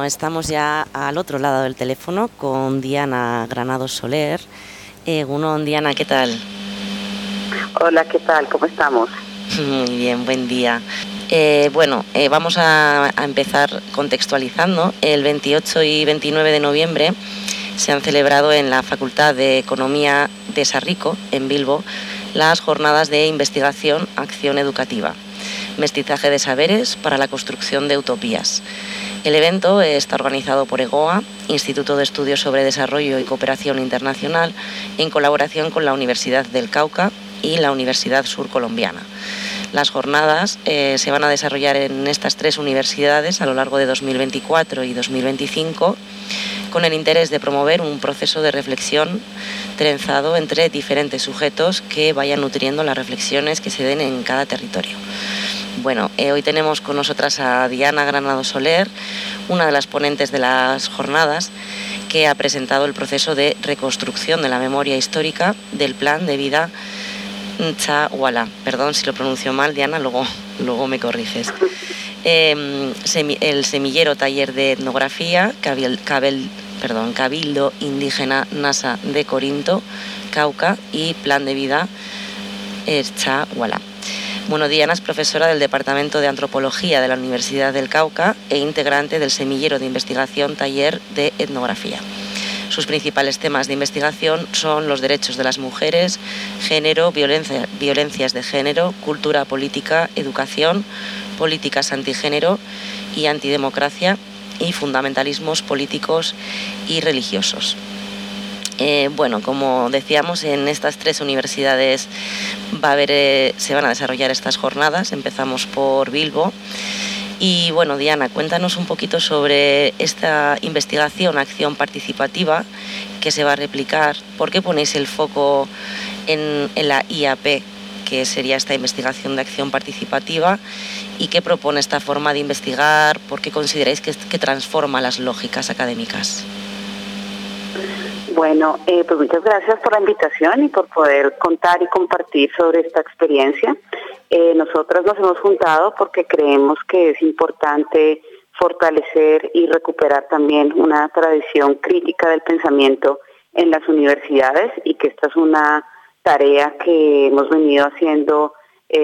Bueno, estamos ya al otro lado del teléfono con Diana Granados Soler. Egunon, Diana, ¿qué tal? Hola, ¿qué tal? ¿Cómo estamos? Muy bien, buen día. Vamos a empezar contextualizando. El 28 y 29 de noviembre se han celebrado en la Facultad de Economía de Sarrico, en Bilbo, las jornadas de investigación, acción educativa, mestizaje de saberes para la construcción de utopías. El evento está organizado por EGOA, Instituto de Estudios sobre Desarrollo y Cooperación Internacional, en colaboración con la Universidad del Cauca y la Universidad Sur Colombiana. Las jornadas se van a desarrollar en estas tres universidades a lo largo de 2024 y 2025, con el interés de promover un proceso de reflexión trenzado entre diferentes sujetos que vayan nutriendo las reflexiones que se den en cada territorio. Bueno, hoy tenemos con nosotras a Diana Granados Soler, una de las ponentes de las jornadas, que ha presentado el proceso de reconstrucción de la memoria histórica del Plan de Vida Ncha-Wala. Perdón si lo pronuncio mal, Diana, luego me corriges. El semillero taller de etnografía, Cabildo Indígena NASA de Corinto, Cauca, y Plan de Vida Ncha-Wala. Bueno, Diana es profesora del Departamento de Antropología de la Universidad del Cauca e integrante del semillero de investigación taller de etnografía. Sus principales temas de investigación son los derechos de las mujeres, género, violencias de género, cultura política, educación, políticas antigénero y antidemocracia y fundamentalismos políticos y religiosos. Como decíamos, en estas tres universidades se van a desarrollar estas jornadas. Empezamos por Bilbo. Y bueno, Diana, cuéntanos un poquito sobre esta investigación, acción participativa que se va a replicar. ¿Por qué ponéis el foco en la IAP, que sería esta investigación de acción participativa? ¿Y qué propone esta forma de investigar? ¿Por qué consideráis que transforma las lógicas académicas? Bueno, pues muchas gracias por la invitación y por poder contar y compartir sobre esta experiencia. Nosotras nos hemos juntado porque creemos que es importante fortalecer y recuperar también una tradición crítica del pensamiento en las universidades, y que esta es una tarea que hemos venido haciendo,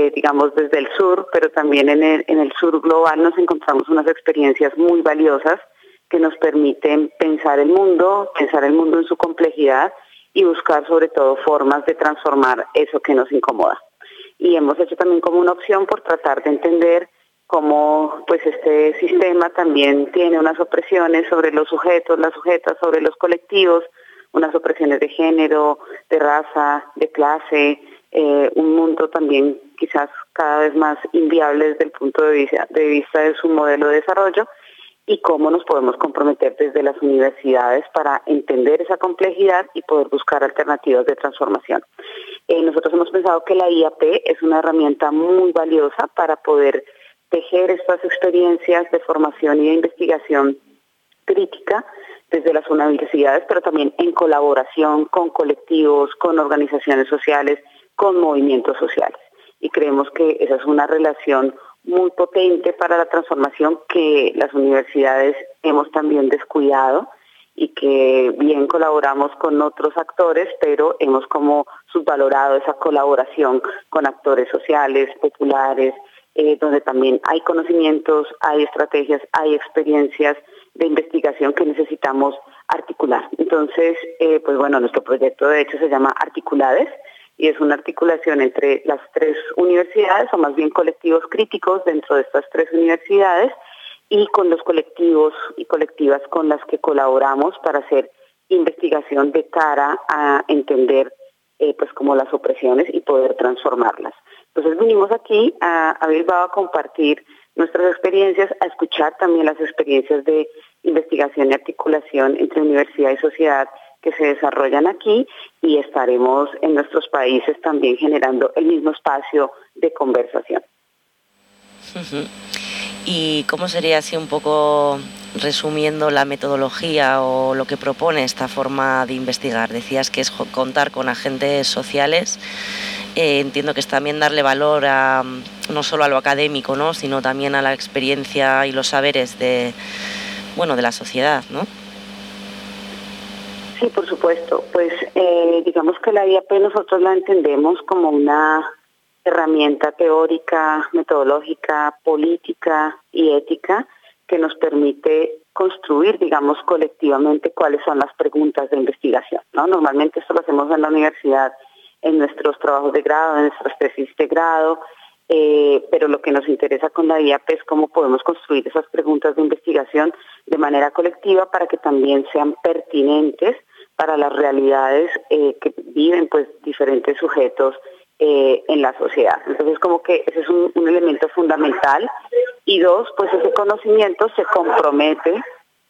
desde el sur, pero también en el sur global nos encontramos unas experiencias muy valiosas que nos permiten pensar el mundo en su complejidad y buscar sobre todo formas de transformar eso que nos incomoda. Y hemos hecho también como una opción por tratar de entender cómo pues este sistema también tiene unas opresiones sobre los sujetos, las sujetas, sobre los colectivos, unas opresiones de género, de raza, de clase, un mundo también quizás cada vez más inviable desde el punto de vista de su modelo de desarrollo, y cómo nos podemos comprometer desde las universidades para entender esa complejidad y poder buscar alternativas de transformación. Nosotros hemos pensado que la IAP es una herramienta muy valiosa para poder tejer estas experiencias de formación y de investigación crítica desde las universidades, pero también en colaboración con colectivos, con organizaciones sociales, con movimientos sociales. Y creemos que esa es una relación muy potente para la transformación que las universidades hemos también descuidado, y que bien colaboramos con otros actores, pero hemos como subvalorado esa colaboración con actores sociales, populares, donde también hay conocimientos, hay estrategias, hay experiencias de investigación que necesitamos articular. Entonces, nuestro proyecto de hecho se llama Articulades, y es una articulación entre las tres universidades, o más bien colectivos críticos dentro de estas tres universidades, y con los colectivos y colectivas con las que colaboramos para hacer investigación de cara a entender como las opresiones y poder transformarlas. Entonces vinimos aquí a Bilbao a compartir nuestras experiencias, a escuchar también las experiencias de investigación y articulación entre universidad y sociedad que se desarrollan aquí, y estaremos en nuestros países también generando el mismo espacio de conversación. ¿Y cómo sería, así un poco resumiendo, la metodología o lo que propone esta forma de investigar? Decías que es contar con agentes sociales. Entiendo que es también darle valor no solo a lo académico, ¿no?, sino también a la experiencia y los saberes de de la sociedad, ¿no? Sí, por supuesto. Pues digamos que la IAP nosotros la entendemos como una herramienta teórica, metodológica, política y ética que nos permite construir, digamos, colectivamente cuáles son las preguntas de investigación, ¿no? Normalmente esto lo hacemos en la universidad, en nuestros trabajos de grado, en nuestras tesis de grado, pero lo que nos interesa con la IAP es cómo podemos construir esas preguntas de investigación de manera colectiva para que también sean pertinentes para las realidades que viven pues diferentes sujetos en la sociedad. Entonces como que ese es un elemento fundamental. Y dos, pues ese conocimiento se compromete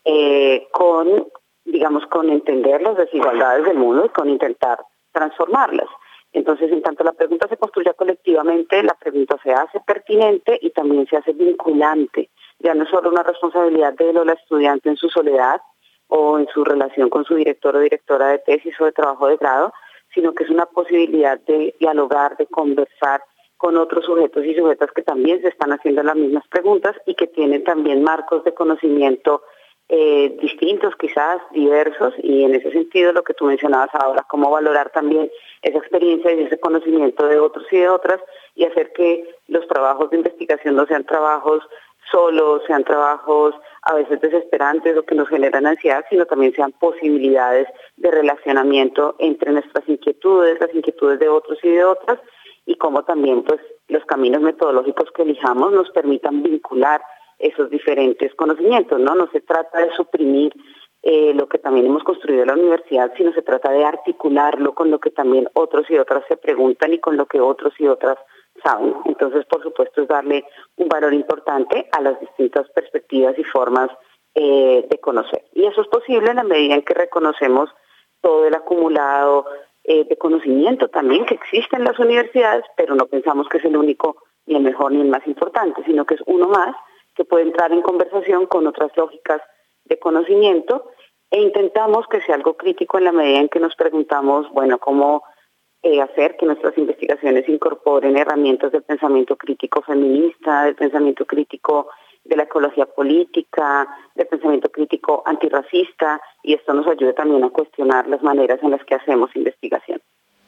con entender las desigualdades del mundo y con intentar transformarlas. Entonces, en tanto la pregunta se construya colectivamente, la pregunta se hace pertinente y también se hace vinculante. Ya no es solo una responsabilidad de él o la estudiante en su soledad o en su relación con su director o directora de tesis o de trabajo de grado, sino que es una posibilidad de dialogar, de conversar con otros sujetos y sujetas que también se están haciendo las mismas preguntas y que tienen también marcos de conocimiento distintos, quizás diversos, y en ese sentido lo que tú mencionabas ahora, cómo valorar también esa experiencia y ese conocimiento de otros y de otras y hacer que los trabajos de investigación no sean trabajos solos, sean trabajos a veces desesperantes o que nos generan ansiedad, sino también sean posibilidades de relacionamiento entre nuestras inquietudes, las inquietudes de otros y de otras, y cómo también pues los caminos metodológicos que elijamos nos permitan vincular esos diferentes conocimientos, ¿no? No se trata de suprimir lo que también hemos construido en la universidad, sino se trata de articularlo con lo que también otros y otras se preguntan y con lo que otros y otras saben. Entonces, por supuesto, es darle un valor importante a las distintas perspectivas y formas de conocer. Y eso es posible en la medida en que reconocemos todo el acumulado de conocimiento también que existe en las universidades, pero no pensamos que es el único, ni el mejor, ni el más importante, sino que es uno más que puede entrar en conversación con otras lógicas de conocimiento e intentamos que sea algo crítico en la medida en que nos preguntamos, bueno, cómo hacer que nuestras investigaciones incorporen herramientas del pensamiento crítico feminista, del pensamiento crítico de la ecología política, del pensamiento crítico antirracista, y esto nos ayude también a cuestionar las maneras en las que hacemos investigación.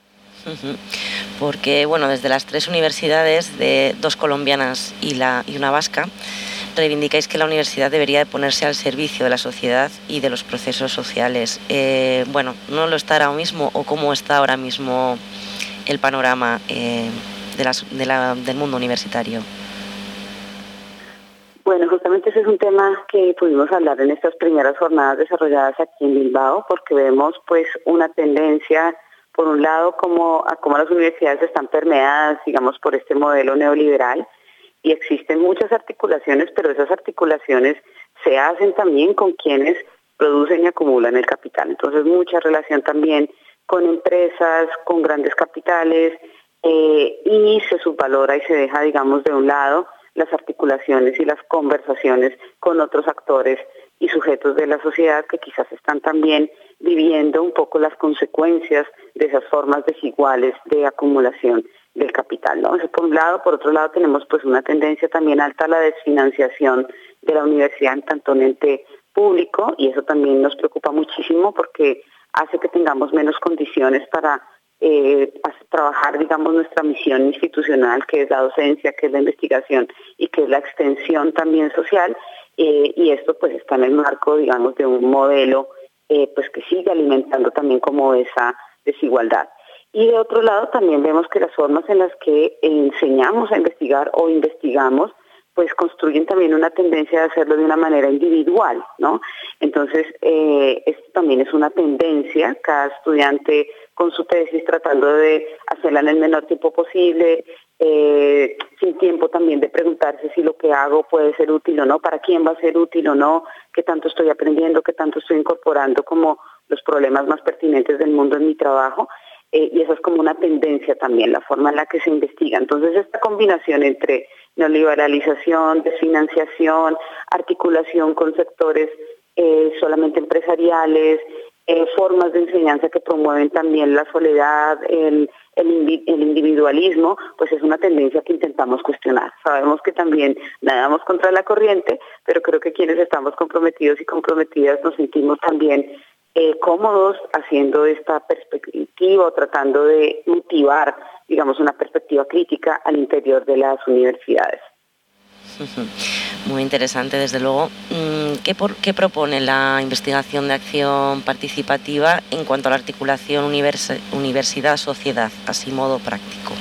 Porque, desde las tres universidades, de dos colombianas y una vasca, reivindicáis que la universidad debería de ponerse al servicio de la sociedad y de los procesos sociales. ¿No lo está ahora mismo o cómo está ahora mismo el panorama del mundo universitario? Bueno, justamente ese es un tema que pudimos hablar en estas primeras jornadas desarrolladas aquí en Bilbao, porque vemos pues una tendencia, por un lado, como las universidades están permeadas, digamos, por este modelo neoliberal, y existen muchas articulaciones, pero esas articulaciones se hacen también con quienes producen y acumulan el capital. Entonces, mucha relación también con empresas, con grandes capitales, y se subvalora y se deja, digamos, de un lado las articulaciones y las conversaciones con otros actores y sujetos de la sociedad que quizás están también viviendo un poco las consecuencias de esas formas desiguales de acumulación del capital, ¿no? Eso por un lado. Por otro lado, tenemos pues una tendencia también alta a la desfinanciación de la universidad en tanto un ente público, y eso también nos preocupa muchísimo porque hace que tengamos menos condiciones para trabajar, digamos, nuestra misión institucional, que es la docencia, que es la investigación y que es la extensión también social, y esto pues está en el marco, digamos, de un modelo pues que sigue alimentando también como esa desigualdad. Y de otro lado también vemos que las formas en las que enseñamos a investigar o investigamos pues construyen también una tendencia de hacerlo de una manera individual, ¿no? Entonces, esto también es una tendencia, cada estudiante con su tesis tratando de hacerla en el menor tiempo posible, sin tiempo también de preguntarse si lo que hago puede ser útil o no, para quién va a ser útil o no, qué tanto estoy aprendiendo, qué tanto estoy incorporando como los problemas más pertinentes del mundo en mi trabajo. Y eso es como una tendencia también, la forma en la que se investiga. Entonces, esta combinación entre neoliberalización, desfinanciación, articulación con sectores solamente empresariales, formas de enseñanza que promueven también la soledad, el individualismo, pues es una tendencia que intentamos cuestionar. Sabemos que también nadamos contra la corriente, pero creo que quienes estamos comprometidos y comprometidas nos sentimos también cómodos haciendo esta perspectiva o tratando de motivar, digamos, una perspectiva crítica al interior de las universidades. Muy interesante, desde luego. ¿Qué propone la investigación de acción participativa en cuanto a la articulación universidad-sociedad, así modo práctico?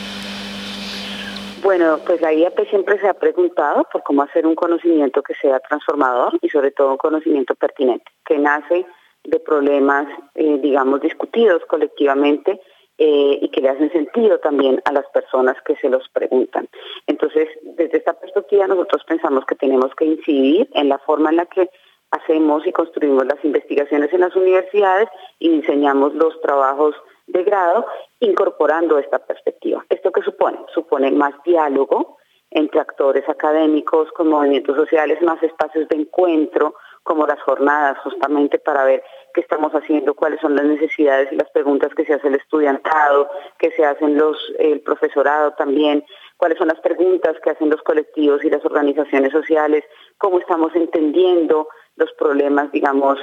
Bueno, pues la IAP siempre se ha preguntado por cómo hacer un conocimiento que sea transformador y sobre todo un conocimiento pertinente, que nace de problemas, digamos, discutidos colectivamente y que le hacen sentido también a las personas que se los preguntan. Entonces, desde esta perspectiva nosotros pensamos que tenemos que incidir en la forma en la que hacemos y construimos las investigaciones en las universidades y diseñamos los trabajos de grado incorporando esta perspectiva. ¿Esto qué supone? Supone más diálogo entre actores académicos con movimientos sociales, más espacios de encuentro, como las jornadas, justamente para ver qué estamos haciendo, cuáles son las necesidades y las preguntas que se hace el estudiantado, que se hacen el profesorado también, cuáles son las preguntas que hacen los colectivos y las organizaciones sociales, cómo estamos entendiendo los problemas, digamos,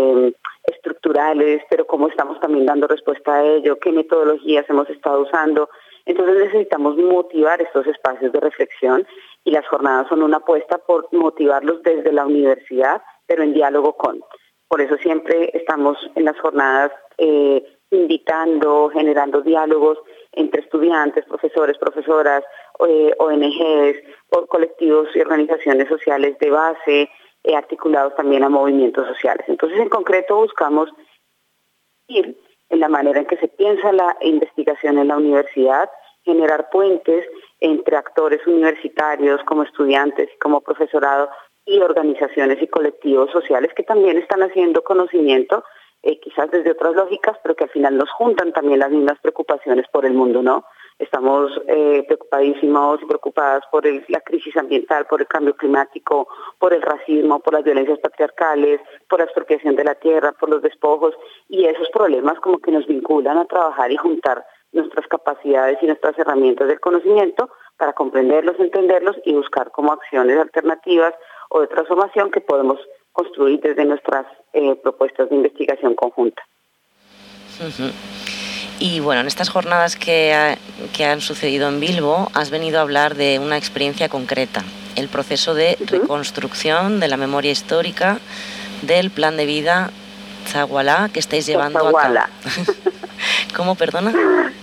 estructurales, pero cómo estamos también dando respuesta a ello, qué metodologías hemos estado usando. Entonces necesitamos motivar estos espacios de reflexión y las jornadas son una apuesta por motivarlos desde la universidad, pero en diálogo con. Por eso siempre estamos en las jornadas invitando, generando diálogos entre estudiantes, profesores, profesoras, ONGs, colectivos y organizaciones sociales de base, articulados también a movimientos sociales. Entonces, en concreto, buscamos ir en la manera en que se piensa la investigación en la universidad, generar puentes entre actores universitarios como estudiantes y como profesorado y organizaciones y colectivos sociales que también están haciendo conocimiento, quizás desde otras lógicas, pero que al final nos juntan también las mismas preocupaciones por el mundo, ¿no? Estamos preocupadísimos y preocupadas por la crisis ambiental, por el cambio climático, por el racismo, por las violencias patriarcales, por la expropiación de la tierra, por los despojos, y esos problemas como que nos vinculan a trabajar y juntar nuestras capacidades y nuestras herramientas del conocimiento para comprenderlos, entenderlos y buscar como acciones alternativas o de transformación que podemos construir desde nuestras propuestas de investigación conjunta. Y bueno, en estas jornadas que han sucedido en Bilbo, has venido a hablar de una experiencia concreta, el proceso de reconstrucción de la memoria histórica del plan de vida Chachahuala que estáis llevando a cabo. ¿Cómo, perdona?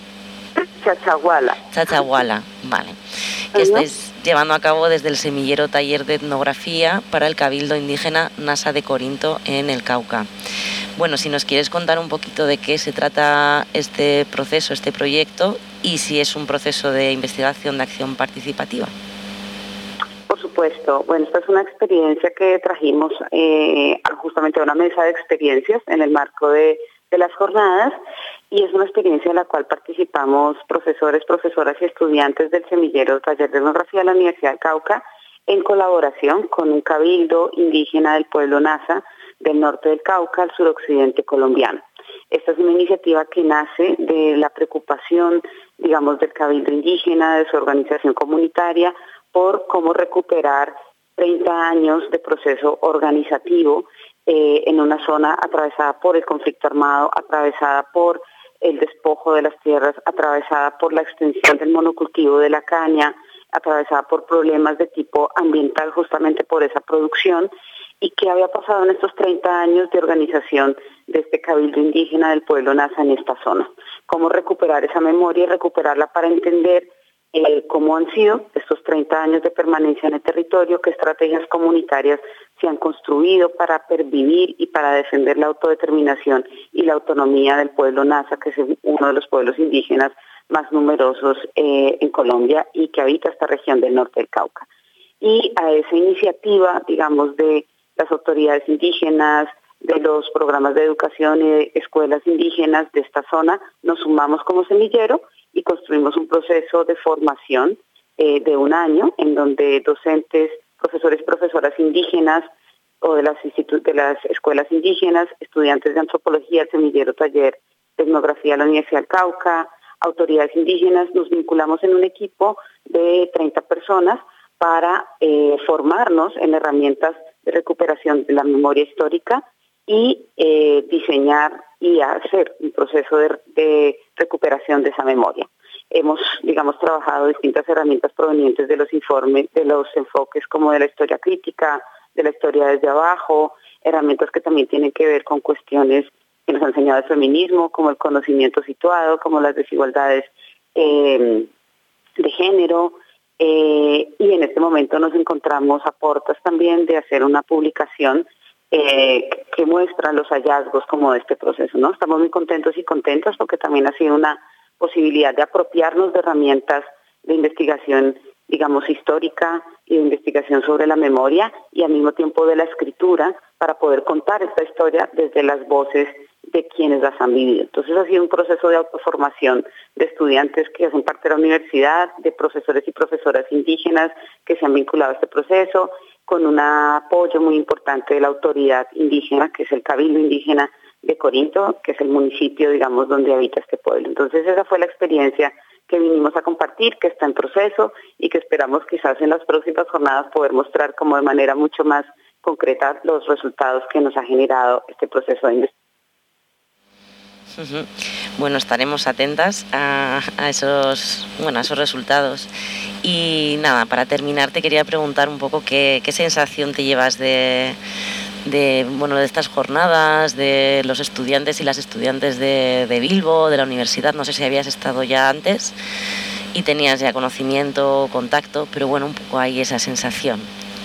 Chachahuala, vale. Que estáis llevando a cabo desde el semillero taller de etnografía para el Cabildo Indígena Nasa de Corinto en el Cauca. Bueno, si nos quieres contar un poquito de qué se trata este proceso, este proyecto, y si es un proceso de investigación de acción participativa. Por supuesto. Bueno, esta es una experiencia que trajimos justamente a una mesa de experiencias en el marco de las jornadas, y es una experiencia en la cual participamos profesores, profesoras y estudiantes del semillero taller de etnografía de la Universidad del Cauca en colaboración con un cabildo indígena del pueblo Nasa del norte del Cauca al suroccidente colombiano. Esta es una iniciativa que nace de la preocupación, digamos, del cabildo indígena, de su organización comunitaria, por cómo recuperar 30 años de proceso organizativo en una zona atravesada por el conflicto armado, atravesada por el despojo de las tierras, atravesada por la extensión del monocultivo de la caña, atravesada por problemas de tipo ambiental justamente por esa producción. ¿Y qué había pasado en estos 30 años de organización de este cabildo indígena del pueblo Nasa en esta zona? ¿Cómo recuperar esa memoria y recuperarla para entender cómo han sido estos 30 años de permanencia en el territorio, qué estrategias comunitarias se han construido para pervivir y para defender la autodeterminación y la autonomía del pueblo Nasa, que es uno de los pueblos indígenas más numerosos en Colombia y que habita esta región del norte del Cauca? Y a esa iniciativa, digamos, de las autoridades indígenas, de los programas de educación y de escuelas indígenas de esta zona, nos sumamos como semillero y construimos un proceso de formación de un año en donde docentes, profesores y profesoras indígenas o de de las escuelas indígenas, estudiantes de antropología, el semillero taller de etnografía de la Universidad del Cauca, autoridades indígenas. Nos vinculamos en un equipo de 30 personas para formarnos en herramientas de recuperación de la memoria histórica y diseñar y hacer un proceso de recuperación de esa memoria. Hemos, trabajado distintas herramientas provenientes de los informes, de los enfoques como de la historia crítica, de la historia desde abajo, herramientas que también tienen que ver con cuestiones que nos ha enseñado el feminismo, como el conocimiento situado, como las desigualdades de género, y en este momento nos encontramos a puertas también de hacer una publicación que muestra los hallazgos como de este proceso, ¿no? Estamos muy contentos y contentas porque también ha sido una posibilidad de apropiarnos de herramientas de investigación, histórica y de investigación sobre la memoria y al mismo tiempo de la escritura para poder contar esta historia desde las voces de quienes las han vivido. Entonces ha sido un proceso de autoformación de estudiantes que hacen parte de la universidad, de profesores y profesoras indígenas que se han vinculado a este proceso, con un apoyo muy importante de la autoridad indígena, que es el Cabildo Indígena de Corinto, que es el municipio, donde habita este pueblo. Entonces esa fue la experiencia que vinimos a compartir, que está en proceso y que esperamos quizás en las próximas jornadas poder mostrar como de manera mucho más concreta los resultados que nos ha generado este proceso de investigación. Bueno, estaremos atentas a esos resultados. Y nada, para terminar te quería preguntar un poco qué sensación te llevas de estas jornadas, de los estudiantes y las estudiantes de Bilbo, de la universidad. No sé si habías estado ya antes y tenías ya conocimiento, contacto, pero bueno, un poco hay esa sensación.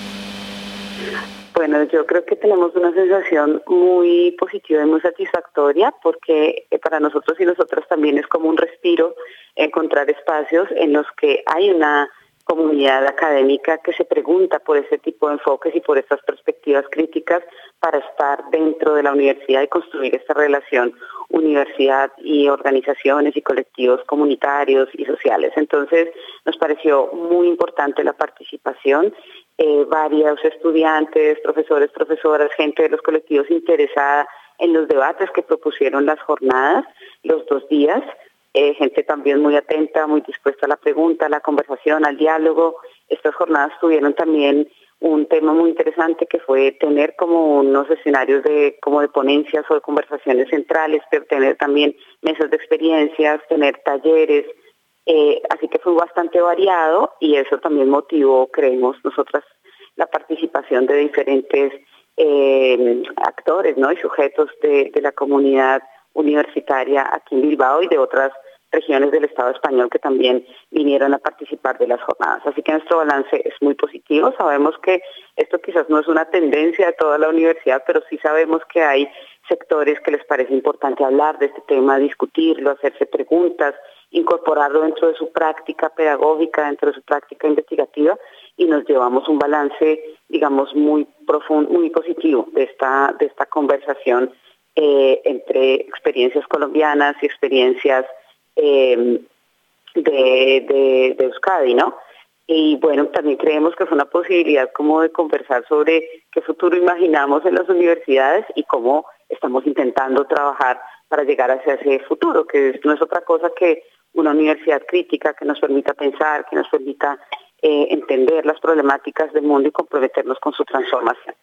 Bueno, yo creo que tenemos una sensación muy positiva y muy satisfactoria porque para nosotros y nosotras también es como un respiro encontrar espacios en los que hay una comunidad académica que se pregunta por ese tipo de enfoques y por estas perspectivas críticas para estar dentro de la universidad y construir esta relación universidad y organizaciones y colectivos comunitarios y sociales. Entonces nos pareció muy importante la participación. Varios estudiantes, profesores, profesoras, gente de los colectivos interesada en los debates que propusieron las jornadas, los 2 días, gente también muy atenta, muy dispuesta a la pregunta, a la conversación, al diálogo. Estas jornadas tuvieron también un tema muy interesante que fue tener como unos escenarios de ponencias o de conversaciones centrales, pero tener también mesas de experiencias, tener talleres. Así que fue bastante variado y eso también motivó, creemos nosotras, la participación de diferentes actores, ¿no? Y sujetos de la comunidad universitaria aquí en Bilbao y de otras regiones del Estado español que también vinieron a participar de las jornadas. Así que nuestro balance es muy positivo. Sabemos que esto quizás no es una tendencia de toda la universidad, pero sí sabemos que hay sectores que les parece importante hablar de este tema, discutirlo, hacerse preguntas, incorporarlo dentro de su práctica pedagógica, dentro de su práctica investigativa, y nos llevamos un balance, muy profundo, muy positivo de esta conversación entre experiencias colombianas y experiencias de Euskadi, ¿no? Y bueno, también creemos que fue una posibilidad como de conversar sobre qué futuro imaginamos en las universidades y cómo estamos intentando trabajar para llegar hacia ese futuro, que no es otra cosa que una universidad crítica que nos permita pensar, que nos permita entender las problemáticas del mundo y comprometernos con su transformación.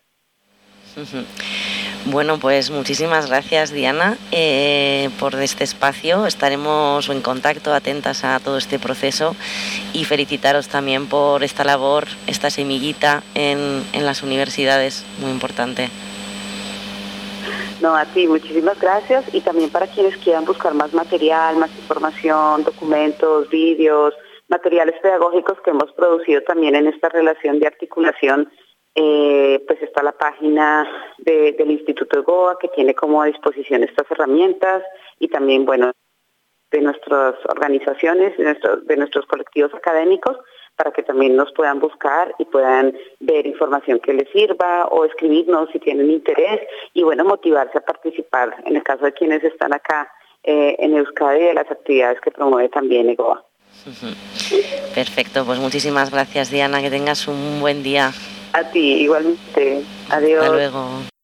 Bueno, pues muchísimas gracias, Diana, por este espacio. Estaremos en contacto, atentas a todo este proceso y felicitaros también por esta labor, esta semillita en las universidades, muy importante. No, a ti, muchísimas gracias, y también para quienes quieran buscar más material, más información, documentos, vídeos, materiales pedagógicos que hemos producido también en esta relación de articulación, pues está la página del Instituto de Goa, que tiene como a disposición estas herramientas, y también, bueno, de nuestras organizaciones, de nuestros colectivos académicos, para que también nos puedan buscar y puedan ver información que les sirva o escribirnos si tienen interés y, bueno, motivarse a participar, en el caso de quienes están acá en Euskadi, de las actividades que promueve también EGOA. Perfecto, pues muchísimas gracias, Diana, que tengas un buen día. A ti, igualmente. Adiós. Hasta luego.